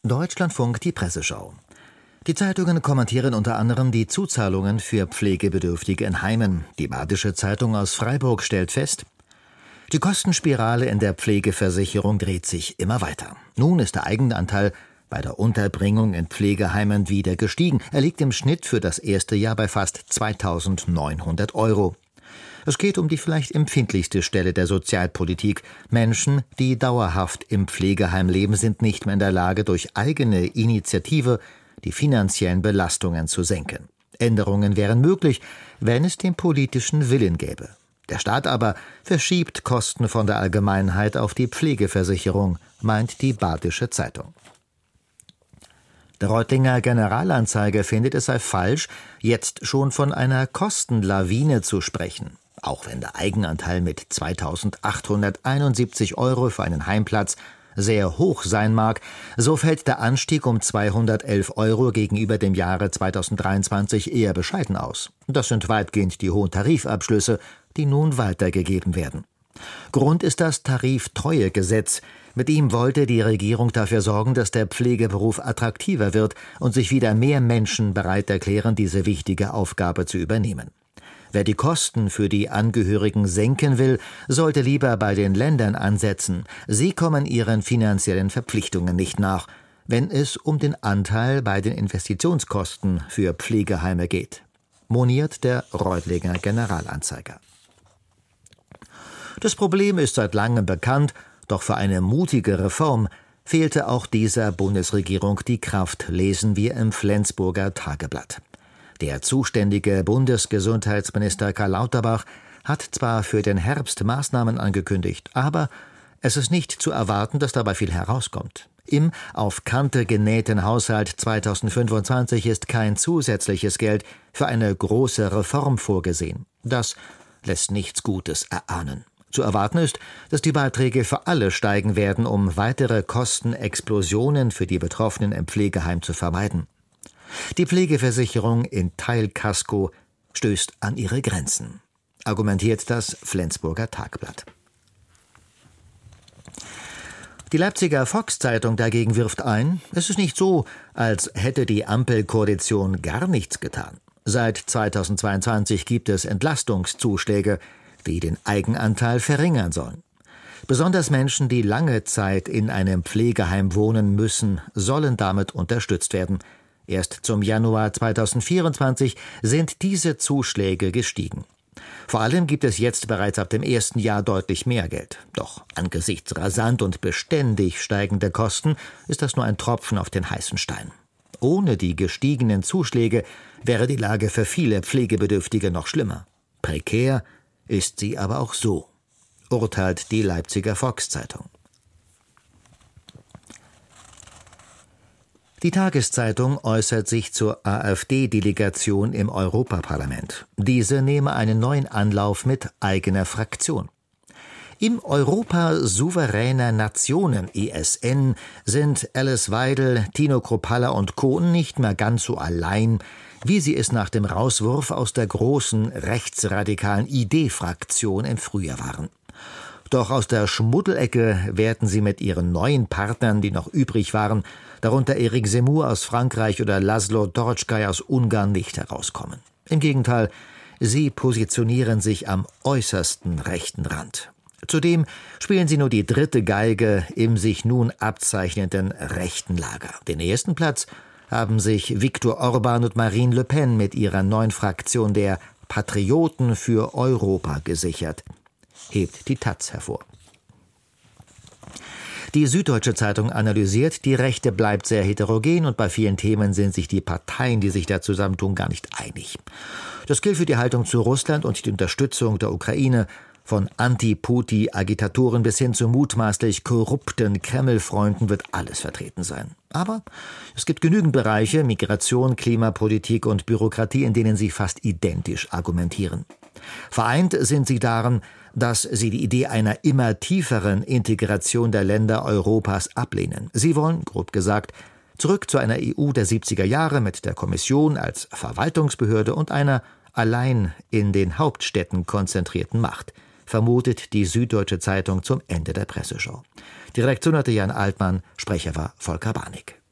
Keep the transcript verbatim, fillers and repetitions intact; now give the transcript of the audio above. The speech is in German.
Deutschlandfunk, die Presseschau. Die Zeitungen kommentieren unter anderem die Zuzahlungen für Pflegebedürftige in Heimen. Die Badische Zeitung aus Freiburg stellt fest: Die Kostenspirale in der Pflegeversicherung dreht sich immer weiter. Nun ist der Eigenanteil bei der Unterbringung in Pflegeheimen wieder gestiegen. Er liegt im Schnitt für das erste Jahr bei fast zweitausendneunhundert Euro. Es geht um die vielleicht empfindlichste Stelle der Sozialpolitik. Menschen, die dauerhaft im Pflegeheim leben, sind nicht mehr in der Lage, durch eigene Initiative die finanziellen Belastungen zu senken. Änderungen wären möglich, wenn es den politischen Willen gäbe. Der Staat aber verschiebt Kosten von der Allgemeinheit auf die Pflegeversicherung, meint die Badische Zeitung. Der Reutlinger Generalanzeiger findet, es sei falsch, jetzt schon von einer Kostenlawine zu sprechen. Auch wenn der Eigenanteil mit zweitausendachthunderteinundsiebzig Euro für einen Heimplatz sehr hoch sein mag, so fällt der Anstieg um zweihundertelf Euro gegenüber dem Jahre zweitausenddreiundzwanzig eher bescheiden aus. Das sind weitgehend die hohen Tarifabschlüsse, die nun weitergegeben werden. Grund ist das Tariftreuegesetz. Mit ihm wollte die Regierung dafür sorgen, dass der Pflegeberuf attraktiver wird und sich wieder mehr Menschen bereit erklären, diese wichtige Aufgabe zu übernehmen. Wer die Kosten für die Angehörigen senken will, sollte lieber bei den Ländern ansetzen. Sie kommen ihren finanziellen Verpflichtungen nicht nach, wenn es um den Anteil bei den Investitionskosten für Pflegeheime geht, moniert der Reutlinger Generalanzeiger. Das Problem ist seit langem bekannt, doch für eine mutige Reform fehlte auch dieser Bundesregierung die Kraft, lesen wir im Flensburger Tageblatt. Der zuständige Bundesgesundheitsminister Karl Lauterbach hat zwar für den Herbst Maßnahmen angekündigt, aber es ist nicht zu erwarten, dass dabei viel herauskommt. Im auf Kante genähten Haushalt zweitausendfünfundzwanzig ist kein zusätzliches Geld für eine große Reform vorgesehen. Das lässt nichts Gutes erahnen. Zu erwarten ist, dass die Beiträge für alle steigen werden, um weitere Kostenexplosionen für die Betroffenen im Pflegeheim zu vermeiden. Die Pflegeversicherung in Teilkasko stößt an ihre Grenzen, argumentiert das Flensburger Tagblatt. Die Leipziger Volkszeitung dagegen wirft ein, es ist nicht so, als hätte die Ampelkoalition gar nichts getan. Seit zweitausendzweiundzwanzig gibt es Entlastungszuschläge, die den Eigenanteil verringern sollen. Besonders Menschen, die lange Zeit in einem Pflegeheim wohnen müssen, sollen damit unterstützt werden. Erst zum Januar zweitausendvierundzwanzig sind diese Zuschläge gestiegen. Vor allem gibt es jetzt bereits ab dem ersten Jahr deutlich mehr Geld. Doch angesichts rasant und beständig steigender Kosten ist das nur ein Tropfen auf den heißen Stein. Ohne die gestiegenen Zuschläge wäre die Lage für viele Pflegebedürftige noch schlimmer. Prekär ist sie aber auch so, urteilt die Leipziger Volkszeitung. Die Tageszeitung äußert sich zur AfD-Delegation im Europaparlament. Diese nehme einen neuen Anlauf mit eigener Fraktion. Im Europa souveräner Nationen E S N sind Alice Weidel, Tino Kruppalla und Co. nicht mehr ganz so allein, wie sie es nach dem Rauswurf aus der großen rechtsradikalen I D-Fraktion im Frühjahr waren. Doch aus der Schmuddelecke werden sie mit ihren neuen Partnern, die noch übrig waren, darunter Eric Zemmour aus Frankreich oder Laszlo Torockai aus Ungarn, nicht herauskommen. Im Gegenteil, sie positionieren sich am äußersten rechten Rand. Zudem spielen sie nur die dritte Geige im sich nun abzeichnenden rechten Lager. Den ersten Platz haben sich Viktor Orban und Marine Le Pen mit ihrer neuen Fraktion der Patrioten für Europa gesichert, hebt die Taz hervor. Die Süddeutsche Zeitung analysiert, die Rechte bleibt sehr heterogen und bei vielen Themen sind sich die Parteien, die sich da zusammentun, gar nicht einig. Das gilt für die Haltung zu Russland und die Unterstützung der Ukraine, von Anti-Putin-Agitatoren bis hin zu mutmaßlich korrupten Kreml-Freunden wird alles vertreten sein. Aber es gibt genügend Bereiche, Migration, Klimapolitik und Bürokratie, in denen sie fast identisch argumentieren. Vereint sind sie darin, dass sie die Idee einer immer tieferen Integration der Länder Europas ablehnen. Sie wollen, grob gesagt, zurück zu einer E U der siebziger Jahre mit der Kommission als Verwaltungsbehörde und einer allein in den Hauptstädten konzentrierten Macht, vermutet die Süddeutsche Zeitung zum Ende der Presseschau. Die Redaktion hatte Jan Altmann, Sprecher war Volker Barnig.